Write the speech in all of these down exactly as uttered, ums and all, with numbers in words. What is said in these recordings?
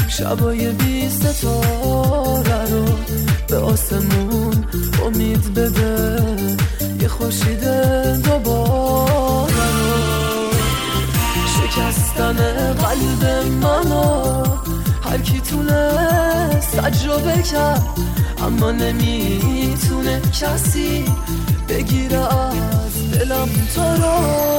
شبای بی ستاره رو به آسمون امید بده، یه خورشید دوباره رو. شکستن قلب منو هر کی تونست تجربه کرد، اما نمیتونه کسی بگیره از دلم تو رو.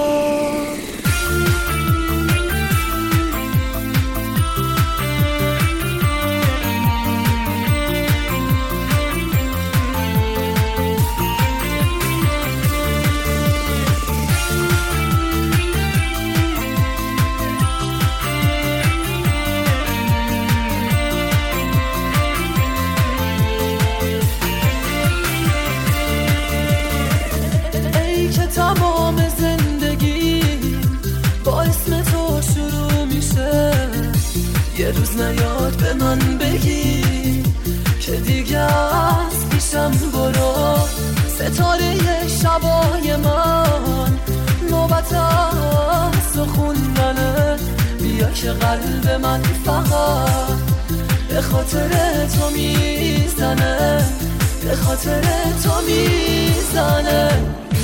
تمام زندگی با اسم تو شروع میشه، یه روز نیاد به من بگی که دیگه از پیشم برو. ستاره شبای من نوبت از تو خوندنه، بیا که قلب من فقط به خاطر تو میزنه، به خاطر تو میزنه.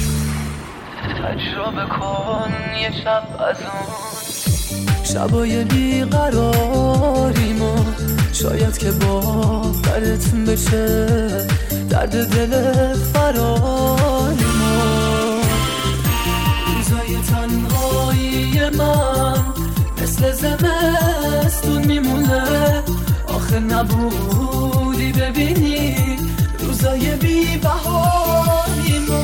تجربه کن یه شب از اون شبای بیقراریمو، شاید که باورت بشه درد دل فراریمو. روزای تنهایی من مثل زمستون میمونه، آخه نبودی ببینی روزای بی بهاریمو.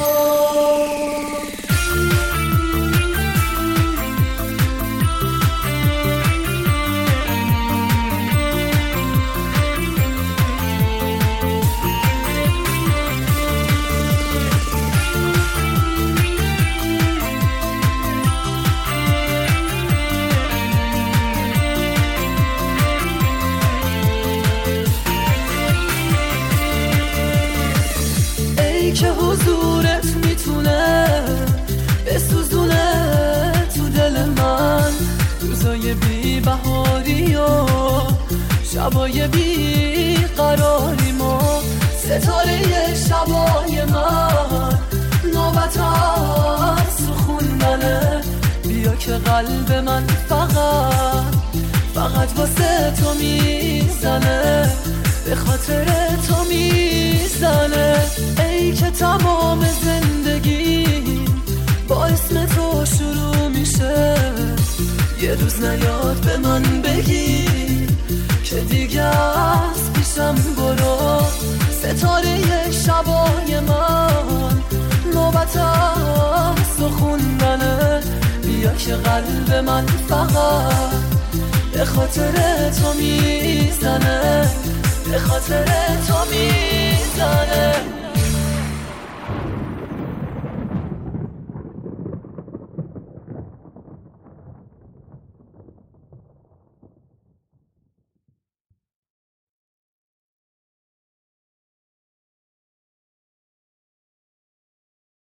که حضورت میتونه بسوزونه تو دل من روزای بی بهاری و شبای بی قراریمو. ستاره شبای من نوبت از تو خوندنه، بیا که قلب من فقط فقط واسه تو میزنه، به خاطر تو میزنه. ای که تمام زندگی با اسم تو شروع میشه، یه روز نیاد به من بگی که دیگه از پیشم برو. ستاره شبای من نوبت از تو خوندنه، بیا که قلب من فقط به خاطر تو میزنه، به خاطر تو میزنه.